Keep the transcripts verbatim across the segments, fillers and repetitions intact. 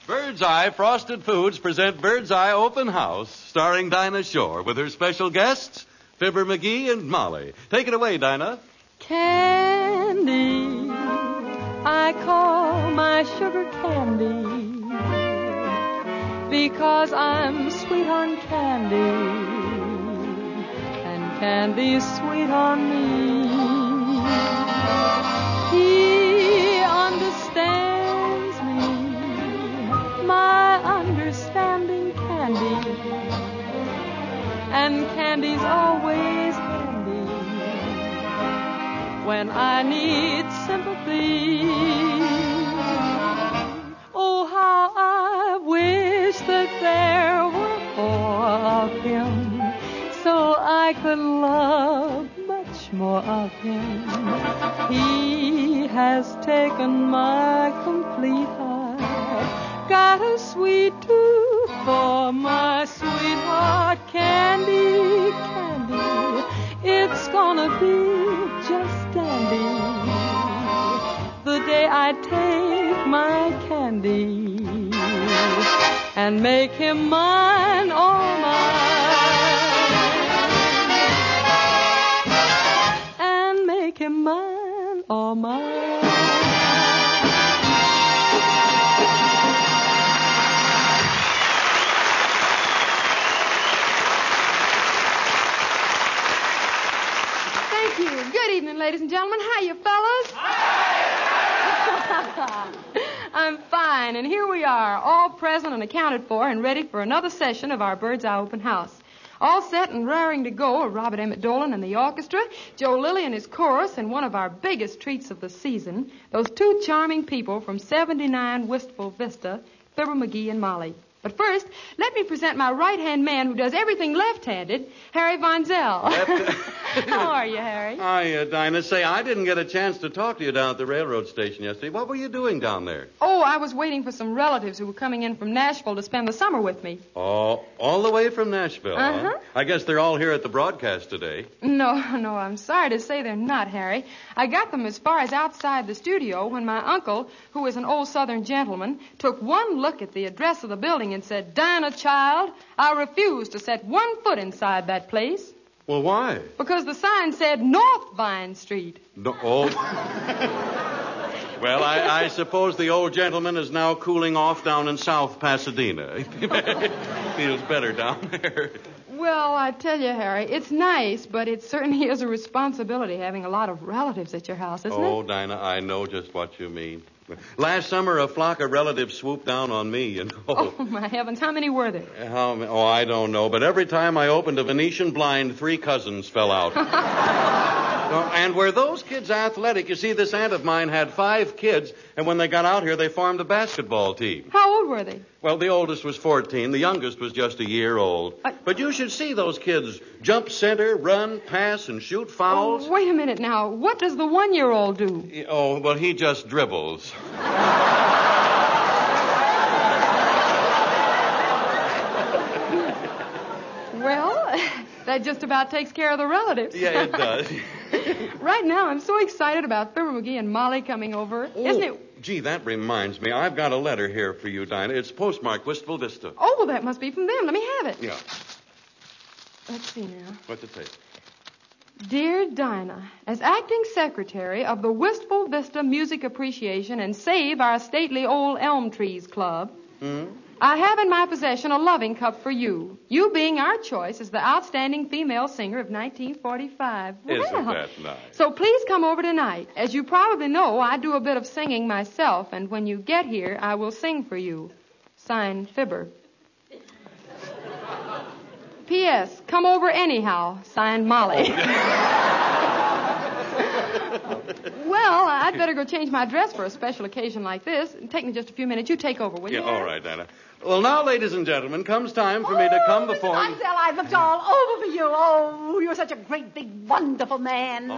Bird's Eye Frosted Foods present Bird's Eye Open House, starring Dinah Shore with her special guests, Fibber McGee and Molly. Take it away, Dinah. Candy, I call my sugar candy, because I'm sweet on candy, and candy's sweet on me. He understands me, my understanding candy, and candy's always handy when I need sympathy. Oh, how I wish that there were more of him, so I could love much more of him. He has taken my complete heart, got a sweet tooth for my sweetheart. Candy, candy, it's gonna be just dandy the day I take my candy and make him mine, all mine, and make him mine, all mine. Thank you. Good evening, ladies and gentlemen. How you fellas? I'm fine, and here we are, all present and accounted for and ready for another session of our Bird's Eye Open House. All set and raring to go are Robert Emmett Dolan and the orchestra, Joe Lilly and his chorus, and one of our biggest treats of the season, those two charming people from seventy-nine Wistful Vista, Fibber McGee and Molly. But first, let me present my right-hand man who does everything left-handed, Harry Von Zell. How are you, Harry? Hi, uh, Dinah. Say, I didn't get a chance to talk to you down at the railroad station yesterday. What were you doing down there? Oh, I was waiting for some relatives who were coming in from Nashville to spend the summer with me. Oh, all the way from Nashville, Uh-huh. huh? I guess they're all here at the broadcast today. No, no, I'm sorry to say they're not, Harry. I got them as far as outside the studio when my uncle, who is an old Southern gentleman, took one look at the address of the building and said, "Dinah, child, I refuse to set one foot inside that place." Well, why? Because the sign said North Vine Street. No, oh. Well, I, I suppose the old gentleman is now cooling off down in South Pasadena. Feels better down there. Well, I tell you, Harry, it's nice, but it certainly is a responsibility having a lot of relatives at your house, isn't Oh, it? Dinah, I know just what you mean. Last summer, a flock of relatives swooped down on me, you know. Oh, my heavens, how many were there? How, oh, I don't know, but every time I opened a Venetian blind, three cousins fell out. Oh, and were those kids athletic? You see, this aunt of mine had five kids, and when they got out here, they formed a basketball team. How old were they? Well, the oldest was fourteen. The youngest was just a year old. I... But you should see those kids jump center, run, pass, and shoot fouls. Oh, wait a minute now. What does the one-year-old do? Oh, well, he just dribbles. Well, that just about takes care of the relatives. Yeah, it does. Right now, I'm so excited about Fibber McGee and Molly coming over. Oh, Isn't it? Gee, that reminds me. I've got a letter here for you, Dinah. It's postmarked Wistful Vista. Oh, well, that must be from them. Let me have it. Yeah. Let's see now. What's it say? Dear Dinah, as acting secretary of the Wistful Vista Music Appreciation and Save Our Stately Old Elm Trees Club, Hmm? I have in my possession a loving cup for you. You being our choice as the outstanding female singer of nineteen forty-five. Isn't Well, that nice? so please come over tonight. As you probably know, I do a bit of singing myself, and when you get here, I will sing for you. Signed, Fibber. P S. Come over anyhow. Signed, Molly. Well, I'd better go change my dress for a special occasion like this. It'll take me just a few minutes. You take over, will Yeah, you? all right, Dinah. Well, now, ladies and gentlemen, comes time for me to come before you. Missus Ansel, I looked all over for you. Oh, you're such a great, big, wonderful man.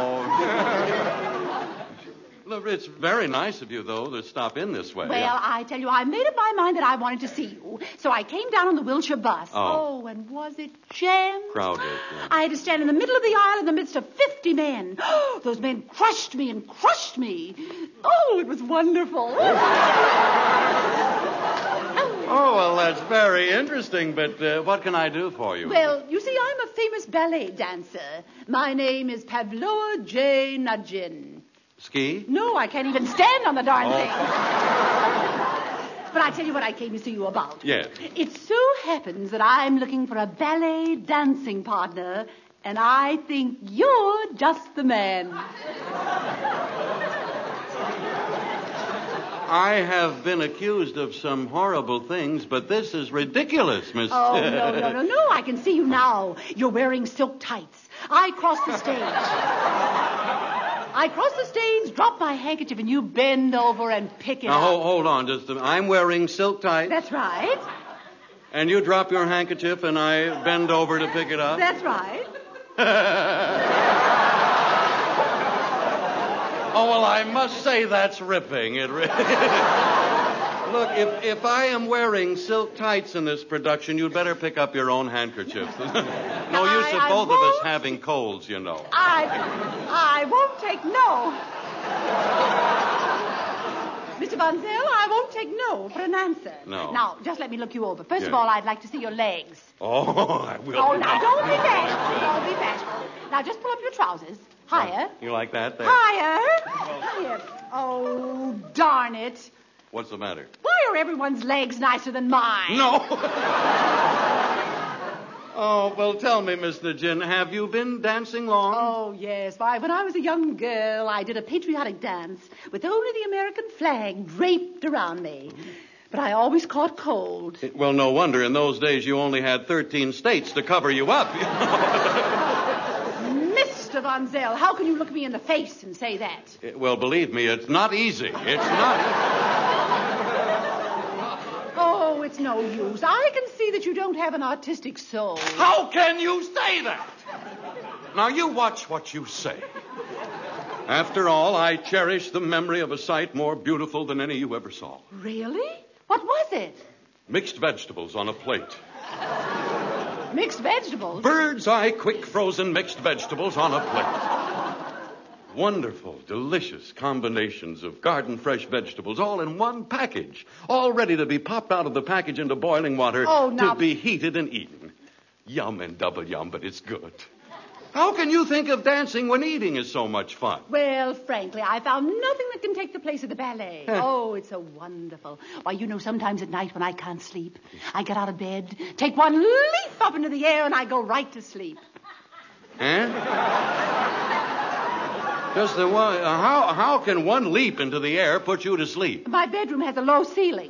Oh. Look, it's very nice of you, though, to stop in this way. Well, I tell you, I made up my mind that I wanted to see you. So I came down on the Wilshire bus. Oh. Oh, and was it jammed? Crowded. Yeah. I had to stand in the middle of the aisle in the midst of fifty men. Those men crushed me and crushed me. Oh, it was wonderful. very interesting, but uh, what can I do for you? Well, you see, I'm a famous ballet dancer. My name is Pavloa J. Nudgin. Ski? No, I can't even stand on the darn Oh. thing. But I tell you what I came to see you about. Yes. It so happens that I'm looking for a ballet dancing partner, and I think you're just the man. I have been accused of some horrible things, but this is ridiculous, Miss... Oh, no, no, no, no. I can see you now. You're wearing silk tights. I cross the stage. I cross the stage, drop my handkerchief, and you bend over and pick it Now, up. hold, hold on just a minute. I'm wearing silk tights. That's right. And you drop your handkerchief, and I bend over to pick it up? That's right. Oh, well, I must say that's ripping. It really... Look, if, if I am wearing silk tights in this production, you'd better pick up your own handkerchief. No use I- of I both of us won't. having colds, you know. I, I won't take no. Mister Bonzel, I won't take no for an answer. No. Now, just let me look you over. First of Yeah. all, I'd like to see your legs. Oh, I will. Oh, now, don't be bashful. Don't be bashful. Now, just pull up your trousers. Higher. You like that there? Higher. Higher. Oh, darn it. What's the matter? Why are everyone's legs nicer than mine? No. Oh, well, tell me, Mister Gin, have you been dancing long? Oh, yes. Why, when I was a young girl, I did a patriotic dance with only the American flag draped around me. But I always caught cold. Well, no wonder. In those days, you only had thirteen states to cover you up. Mister Von Zell, how can you look me in the face and say that? Well, believe me, it's not easy. It's not easy. Oh, it's no use. I can see that you don't have an artistic soul. How can you say that? Now, you watch what you say. After all, I cherish the memory of a sight more beautiful than any you ever saw. Really? What was it? Mixed vegetables on a plate. Mixed vegetables? Bird's eye quick frozen mixed vegetables on a plate. Wonderful, delicious combinations of garden fresh vegetables all in one package. All ready to be popped out of the package into boiling water Oh, now- to be heated and eaten. Yum and double yum, but it's good. How can you think of dancing when eating is so much fun? Well, frankly, I found nothing that can take the place of the ballet. Oh, it's so wonderful. Why, you know, sometimes at night when I can't sleep, I get out of bed, take one leap up into the air, and I go right to sleep. Eh? Just the one, uh, how, how can one leap into the air put you to sleep? My bedroom has a low ceiling.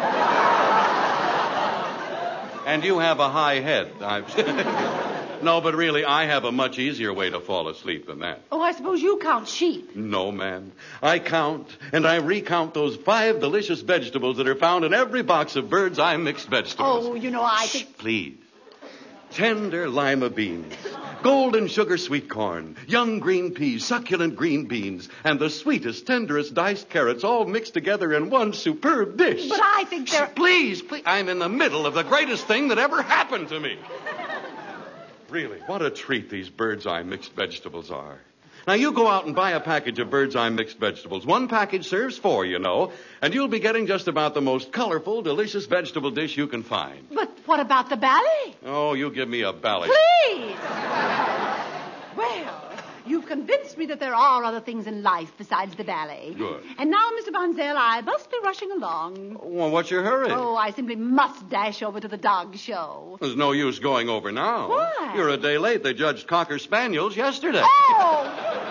And you have a high head. I've... No, but really, I have a much easier way to fall asleep than that. Oh, I suppose you count sheep. No, ma'am. I count and I recount those five delicious vegetables that are found in every box of Bird's Eye mixed vegetables. Oh, you know, I Shh, think... please. Tender lima beans, golden sugar sweet corn, young green peas, succulent green beans, and the sweetest, tenderest diced carrots all mixed together in one superb dish. But I think they're... Shh, please, please. I'm in the middle of the greatest thing that ever happened to me. Really, what a treat these Bird's Eye mixed vegetables are. Now, you go out and buy a package of Bird's Eye mixed vegetables. One package serves four, you know, and you'll be getting just about the most colorful, delicious vegetable dish you can find. But what about the ballet? Oh, you give me a ballad. Please! Well, you've convinced me that there are other things in life besides the ballet. Good. And now, Mister Bonzel, I must be rushing along. Well, what's your hurry? Oh, I simply must dash over to the dog show. There's no use going over now. Why? You're a day late. They judged Cocker Spaniels yesterday. Oh!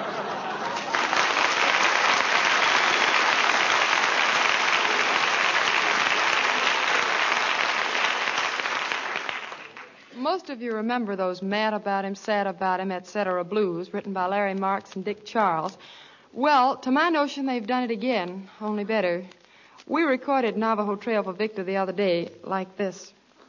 Most of you remember those mad about him, sad about him, et cetera blues written by Larry Marks and Dick Charles. Well, to my notion, they've done it again, only better. We recorded Navajo Trail for Victor the other day like this.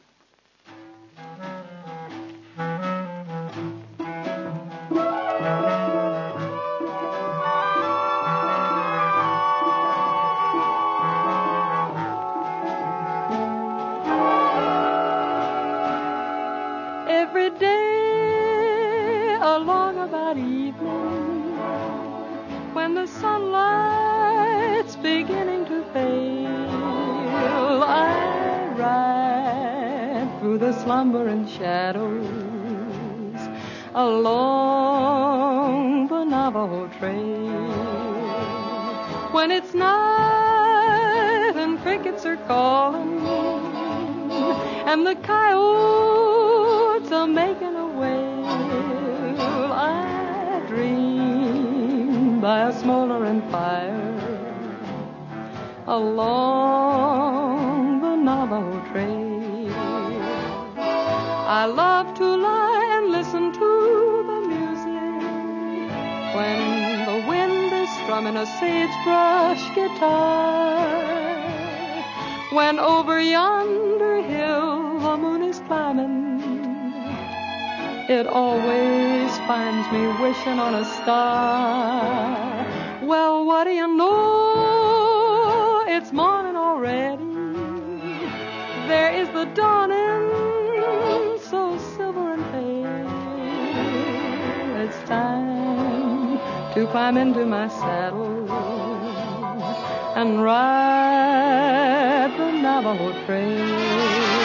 Every day along about evening, when the sunlight's beginning to fail, I ride through the slumbering shadows along the Navajo Trail. When it's night and crickets are calling and the coyotes are making a wail, I dream by a smoldering fire along the Navajo Trail. I love to lie and listen to the music when the wind is strumming a sagebrush guitar, when over yonder hill the moon is climbing. It always finds me wishing on a star. Well, what do you know? It's morning already. There is the dawning, so silver and pale. It's time to climb into my saddle and ride the Navajo Trail.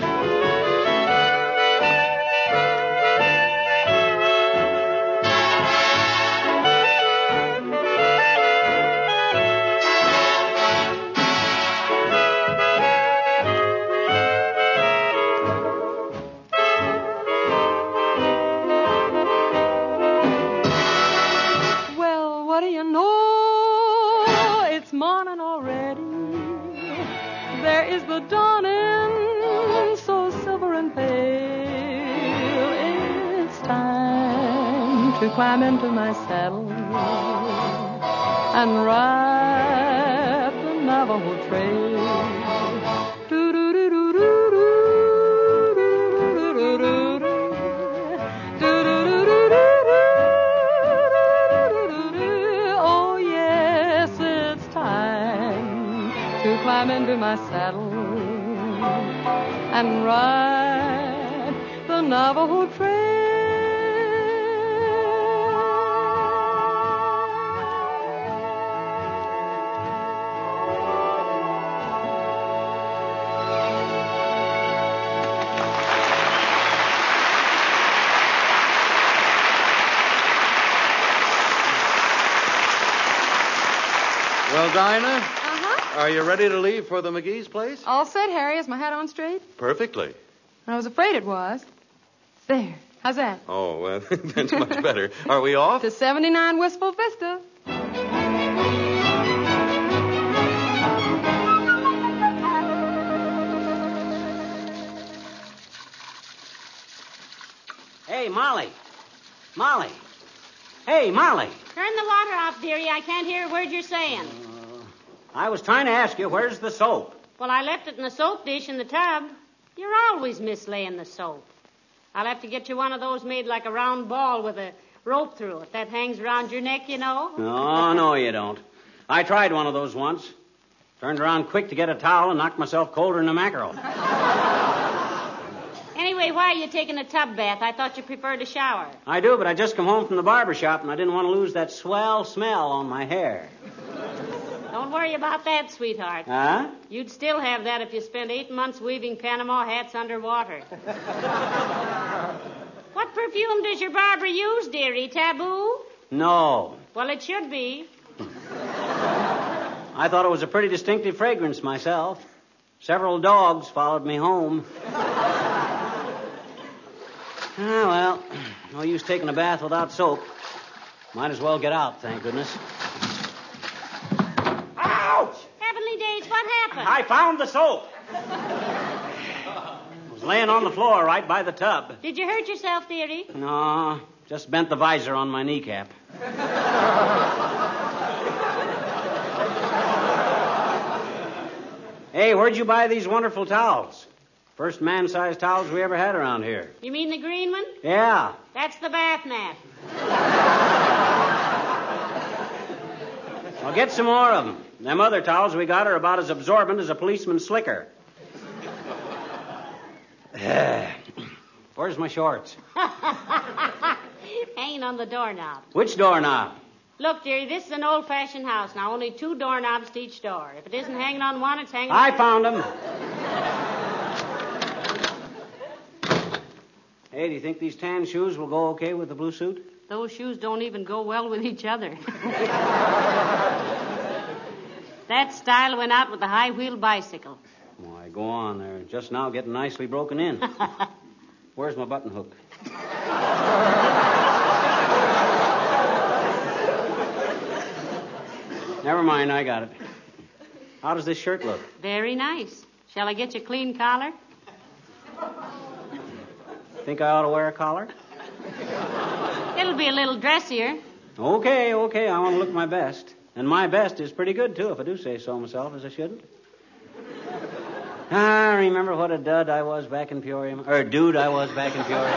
To climb into my saddle and ride the Navajo Trail. Oh yes, it's time to climb into my saddle and ride the Navajo Trail. Well, Dinah? Uh-huh. Are you ready to leave for the McGee's place? All set, Harry. Is my hat on straight? Perfectly. I was afraid it was. There. How's that? Oh, well, that's much better. Are we off? To seventy-nine Wistful Vista. Hey, Molly. Molly. Hey, Molly. Turn the water off, dearie. I can't hear a word you're saying. Uh, I was trying to ask you, where's the soap? Well, I left it in the soap dish in the tub. You're always mislaying the soap. I'll have to get you one of those made like a round ball with a rope through it. That hangs around your neck, you know. No, no, you don't. I tried one of those once. Turned around quick to get a towel and knocked myself colder than a mackerel. Anyway, why are you taking a tub bath? I thought you preferred a shower. I do, but I just come home from the barber shop and I didn't want to lose that swell smell on my hair. Don't worry about that, sweetheart. Huh? You'd still have that if you spent eight months weaving Panama hats underwater. What perfume does your barber use, dearie? Taboo? No. Well, it should be. I thought it was a pretty distinctive fragrance myself. Several dogs followed me home. Ah, well, no use taking a bath without soap. Might as well get out, thank goodness. Ouch! Heavenly days, what happened? I found the soap. It was laying on the floor right by the tub. Did you hurt yourself, dearie? No, just bent the visor on my kneecap. Hey, where'd you buy these wonderful towels? First man-sized towels we ever had around here. You mean the green one? Yeah. That's the bath mat. I'll get some more of them. Them other towels we got are about as absorbent as a policeman's slicker. Where's my shorts? Hanging on the doorknob. Which doorknob? Look, dearie, this is an old-fashioned house. Now, only two doorknobs to each door. If it isn't hanging on one, it's hanging I on... found them. Hey, do you think these tan shoes will go okay with the blue suit? Those shoes don't even go well with each other. That style went out with the high-wheeled bicycle. Why, go on. They're just now getting nicely broken in. Where's my button hook? Never mind, I got it. How does this shirt look? Very nice. Shall I get you a clean collar? Think I ought to wear a collar? It'll be a little dressier. Okay, okay, I want to look my best. And my best is pretty good, too, if I do say so myself, as I shouldn't. Ah, remember what a dud I was back in Peoria? Or dude I was back in Peoria.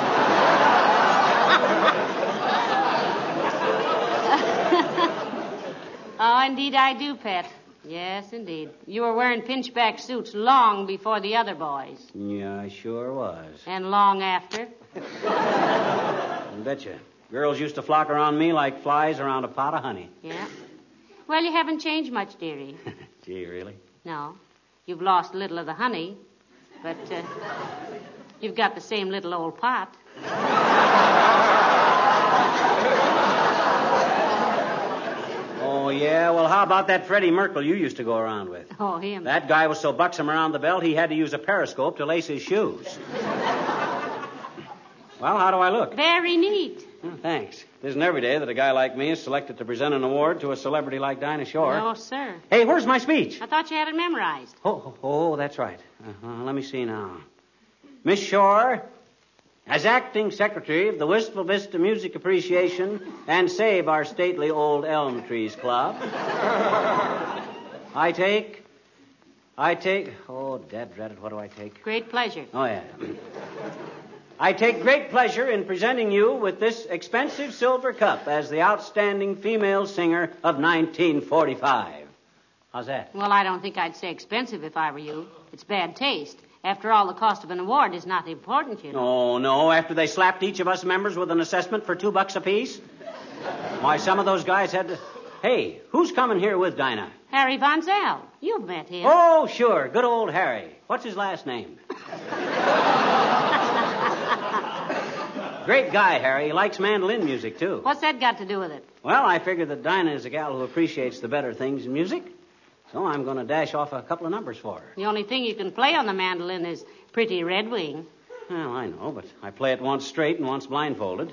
Oh, indeed I do, Pet. Yes, indeed. You were wearing pinchback suits long before the other boys. Yeah, I sure was. And long after. I betcha. Girls used to flock around me like flies around a pot of honey. Yeah. Well, you haven't changed much, dearie. Gee, really? No. You've lost a little of the honey, but uh, you've got the same little old pot. Oh, yeah? Well, how about that Freddie Merkel you used to go around with? Oh, him. That guy was so buxom around the belt, he had to use a periscope to lace his shoes. Well, how do I look? Very neat. Oh, thanks. It isn't every day that a guy like me is selected to present an award to a celebrity like Dinah Shore. No, sir. Hey, where's my speech? I thought you had it memorized. Oh, oh, oh that's right. Uh-huh. Let me see now. Miss Shore, as acting secretary of the Wistful Vista Music Appreciation and Save Our Stately Old Elm Trees Club, I take, I take, oh, dad dreaded, what do I take? Great pleasure. Oh, yeah. I take great pleasure in presenting you with this expensive silver cup as the outstanding female singer of nineteen forty-five. How's that? Well, I don't think I'd say expensive if I were you. It's bad taste. After all, the cost of an award is not important, you know. Oh, no. After they slapped each of us members with an assessment for two bucks apiece? Why, some of those guys had to... Hey, who's coming here with Dinah? Harry Von Zell. You've met him. Oh, sure. Good old Harry. What's his last name? Great guy, Harry. He likes mandolin music, too. What's that got to do with it? Well, I figure that Dinah is a gal who appreciates the better things in music, so I'm going to dash off a couple of numbers for her. The only thing you can play on the mandolin is Pretty Red Wing. Well, I know, but I play it once straight and once blindfolded.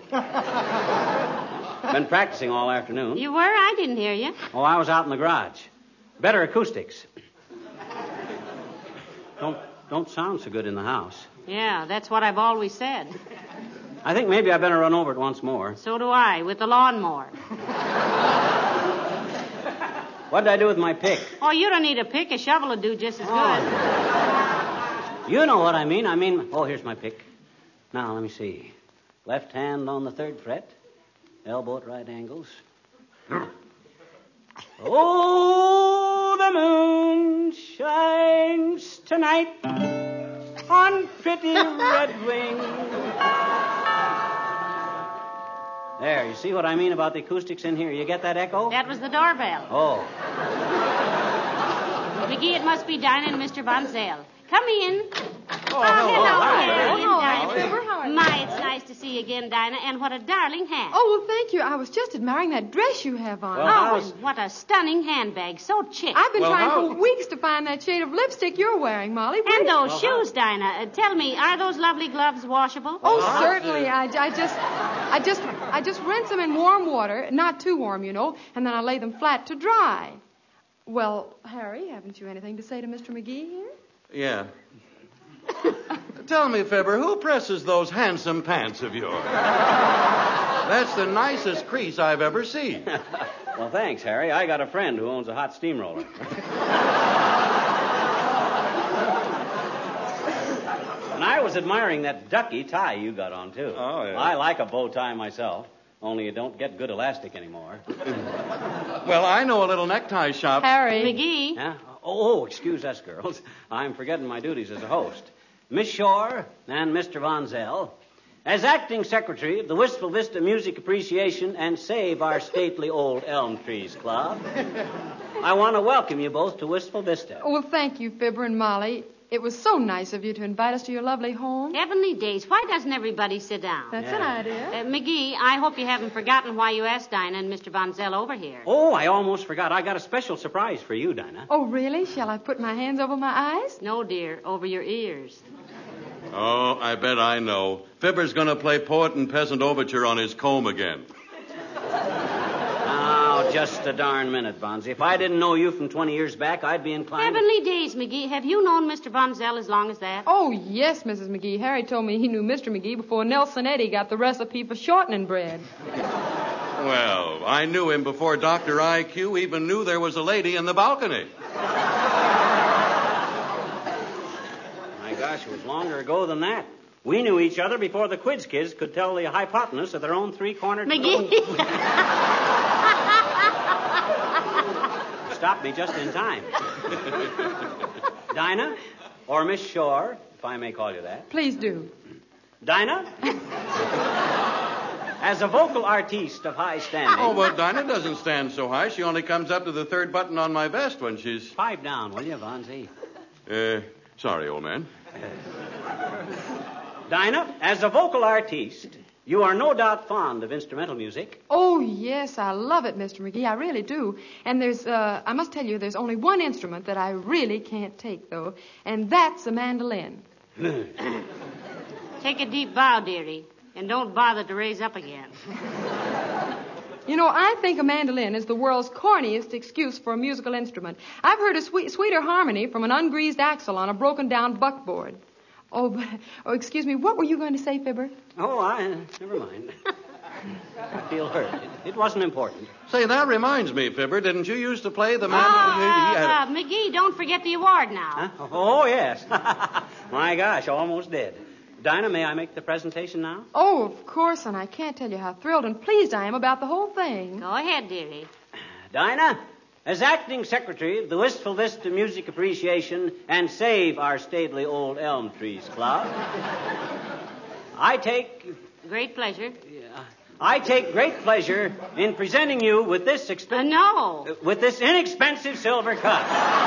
Been practicing all afternoon. You were? I didn't hear you. Oh, I was out in the garage. Better acoustics. Don't don't sound so good in the house. Yeah, that's what I've always said. I think maybe I better run over it once more. So do I, with the lawnmower. What did I do with my pick? Oh, you don't need a pick. A shovel will do just as good. Oh. You know what I mean. I mean, oh, here's my pick. Now, let me see. Left hand on the third fret. Elbow at right angles. Oh, the moon shines tonight on Pretty Red Wing. There, you see what I mean about the acoustics in here? You get that echo? That was the doorbell. Oh. McGee, it must be Dinah and Mister Von Zell. Come in. Oh, Oh, hello. hello, Hi. Harry and Oh, Dinah. Fibber, how are you? My, it's nice to see you again, Dinah, and what a darling hat. Oh, well, thank you. I was just admiring that dress you have on. Well, Oh, how's- and what a stunning handbag. So chic. I've been Well, trying how- for weeks to find that shade of lipstick you're wearing, Molly. Where- And those shoes, Dinah. Uh, tell me, are those lovely gloves washable? Oh, certainly. I, I just, I just, I just rinse them in warm water, not too warm, you know, and then I lay them flat to dry. Well, Harry, haven't you anything to say to Mister McGee here? Yeah. Tell me, Fibber, who presses those handsome pants of yours? That's the nicest crease I've ever seen. Well, thanks, Harry. I got a friend who owns a hot steamroller. And I was admiring that ducky tie you got on, too. Oh, yeah. I like a bow tie myself, only you don't get good elastic anymore. Well, I know a little necktie shop. Harry. McGee. Huh? Oh, excuse us, girls. I'm forgetting my duties as a host. Miss Shore and Mister Von Zell, as acting secretary of the Wistful Vista Music Appreciation and Save Our Stately Old Elm Trees Club, I want to welcome you both to Wistful Vista. Oh, well, thank you, Fibber and Molly. It was so nice of you to invite us to your lovely home. Heavenly days. Why doesn't everybody sit down? That's Yeah. an idea. Uh, McGee, I hope you haven't forgotten why you asked Dinah and Mister Von Zell over here. Oh, I almost forgot. I got a special surprise for you, Dinah. Oh, really? Shall I put my hands over my eyes? No, dear, over your ears. Oh, I bet I know. Fibber's going to play Poet and Peasant Overture on his comb again. Now, just a darn minute, Bonzi. If I didn't know you from twenty years back, I'd be inclined... Heavenly days, McGee. Have you known Mister Von Zell as long as that? Oh, yes, Missus McGee. Harry told me he knew Mister McGee before Nelson Eddy got the recipe for shortening bread. Well, I knew him before Doctor I Q even knew there was a lady in the balcony. My gosh, it was longer ago than that. We knew each other before the Quiz Kids could tell the hypotenuse of their own three-cornered... McGee. Stopped me just in time. Dinah, or Miss Shore, if I may call you that. Please do. Dinah, as a vocal artiste of high standing... Oh, but Dinah doesn't stand so high. She only comes up to the third button on my vest when she's... Pipe down, will you, Vonzie? Uh, sorry, old man. Dinah, as a vocal artiste, you are no doubt fond of instrumental music. Oh, yes, I love it, Mister McGee. I really do. And there's, uh, I must tell you, there's only one instrument that I really can't take, though, and that's a mandolin. Take a deep bow, dearie, and don't bother to raise up again. You know, I think a mandolin is the world's corniest excuse for a musical instrument. I've heard a sweet, sweeter harmony from an ungreased axle on a broken-down buckboard. Oh, but, oh, excuse me, what were you going to say, Fibber? Oh, I... Never mind. I feel hurt. It, it wasn't important. Say, that reminds me, Fibber, didn't you used to play the man... Ah, Yeah. uh, McGee, don't forget the award now. Huh? Oh, yes. My gosh, almost did. Dinah, may I make the presentation now? Oh, of course, and I can't tell you how thrilled and pleased I am about the whole thing. Go ahead, dearie. Dinah, as acting secretary of the Wistful Vista Music Appreciation and Save Our Stately Old Elm Trees Club, I take... Great pleasure. I take great pleasure in presenting you with this exp- Uh, no. with this inexpensive silver cup.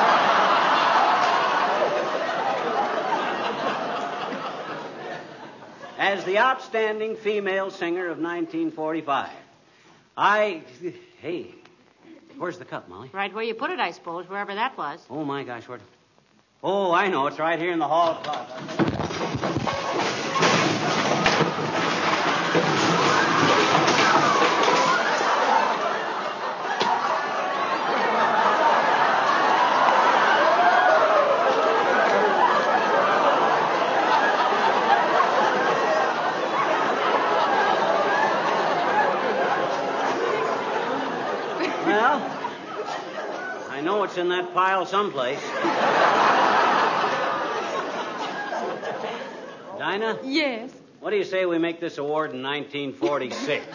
As the outstanding female singer of nineteen forty-five. I... Hey, where's the cup, Molly? Right where you put it, I suppose, wherever that was. Oh, my gosh, where... Oh, I know. It's right here in the hall closet. It's in that pile someplace. Dinah? Yes. What do you say we make this award in nineteen forty-six?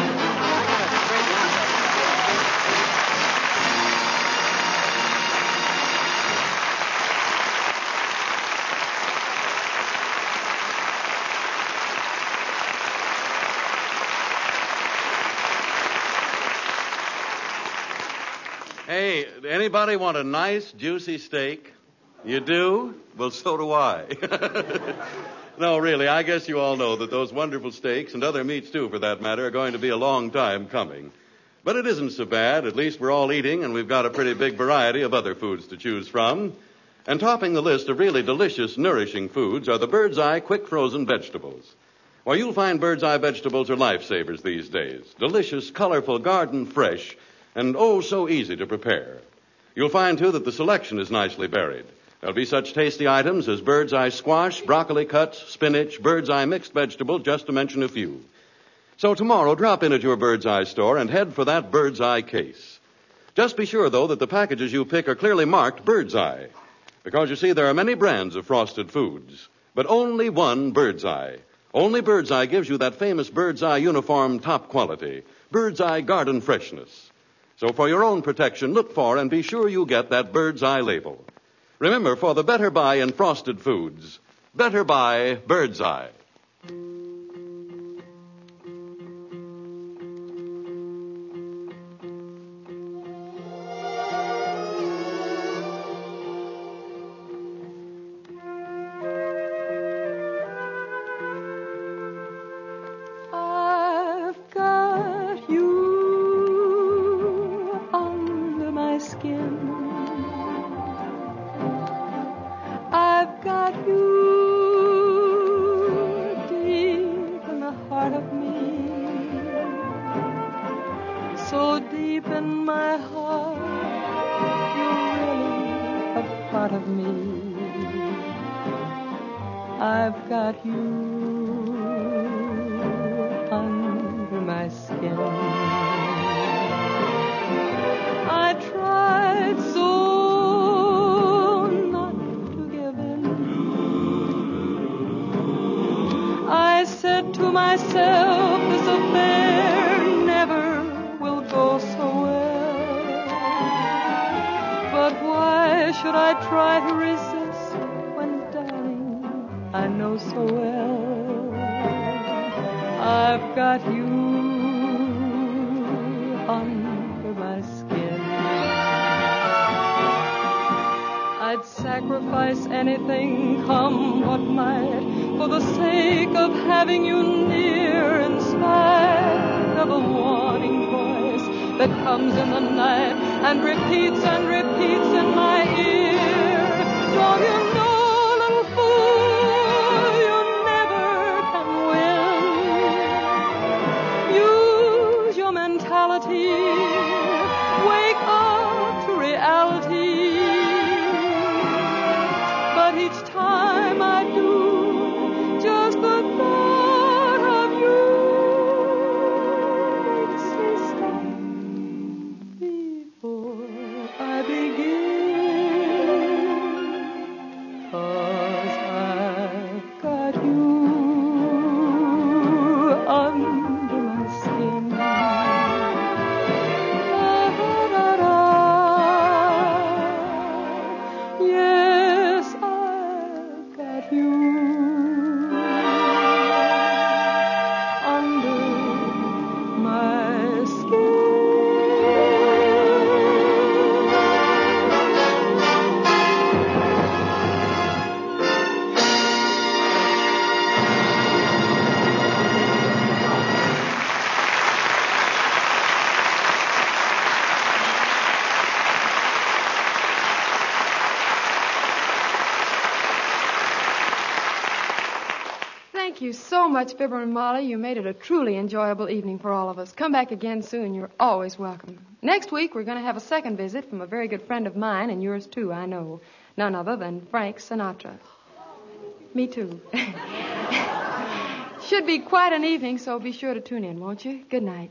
Hey, anybody want a nice, juicy steak? You do? Well, so do I. No, really, I guess you all know that those wonderful steaks, and other meats too, for that matter, are going to be a long time coming. But it isn't so bad. At least we're all eating, and we've got a pretty big variety of other foods to choose from. And topping the list of really delicious, nourishing foods are the Bird's Eye quick frozen vegetables. Well, you'll find Bird's Eye vegetables are lifesavers these days. Delicious, colorful, garden fresh, and oh, so easy to prepare. You'll find, too, that the selection is nicely varied. There'll be such tasty items as bird's eye squash, broccoli cuts, spinach, bird's eye mixed vegetables, just to mention a few. So tomorrow, drop in at your Bird's Eye store and head for that Bird's Eye case. Just be sure, though, that the packages you pick are clearly marked Bird's Eye. Because, you see, there are many brands of frosted foods, but only one Bird's Eye. Only Bird's Eye gives you that famous Bird's Eye uniform top quality, Bird's Eye garden freshness. So for your own protection, look for and be sure you get that Bird's Eye label. Remember, for the better buy in frosted foods, better buy Bird's Eye. got you deep in the heart of me, so deep in my heart, you're really a part of me. I've got you under my skin. I tried so not to give in. I said to myself, this affair never will go so well. But why should I try to resist when, darling, I know so well I've got you under my skin. I'd sacrifice anything, come what might, for the sake of having you near, in spite of a warning voice that comes in the night and repeats and repeats in my ear. Don't you know, little fool, you never can win. Use your mentality. Wake up to reality. But each time I do, just the thought of you makes me stop before I begin. 'Cause I've got you under my skin. Da-da-da-da. Yes, I've got you under my skin. Thank you so much, Fibber and Molly. You made it a truly enjoyable evening for all of us. Come back again soon. You're always welcome. Next week, we're going to have a second visit from a very good friend of mine, and yours too, I know. None other than Frank Sinatra. Me too. Should be quite an evening, so be sure to tune in, won't you? Good night.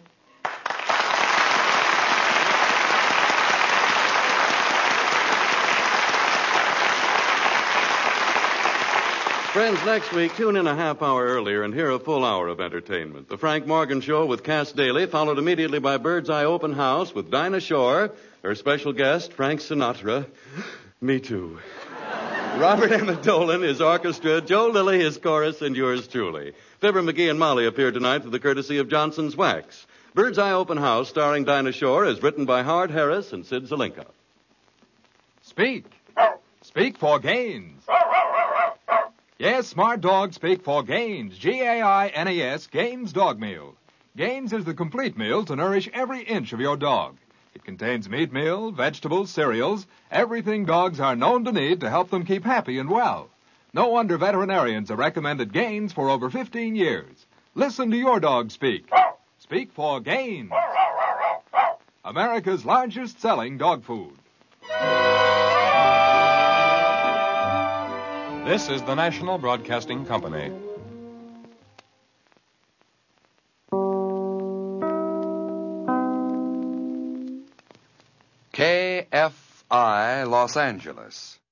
Friends, next week, tune in a half hour earlier and hear a full hour of entertainment. The Frank Morgan Show with Cass Daly, followed immediately by Bird's Eye Open House with Dinah Shore, her special guest, Frank Sinatra. Me too. Robert Emmett Dolan, his orchestra, Joe Lilly, his chorus, and yours truly. Fibber, McGee, and Molly appear tonight through the courtesy of Johnson's Wax. Bird's Eye Open House, starring Dinah Shore, is written by Howard Harris and Sid Zelinka. Speak. Speak for Gaines. Yes, smart dogs speak for Gaines. G A I N E S, Gaines Dog Meal. Gaines is the complete meal to nourish every inch of your dog. It contains meat meal, vegetables, cereals, everything dogs are known to need to help them keep happy and well. No wonder veterinarians have recommended Gaines for over fifteen years. Listen to your dog speak. Speak for Gaines. America's largest selling dog food. This is the National Broadcasting Company. K F I Los Angeles.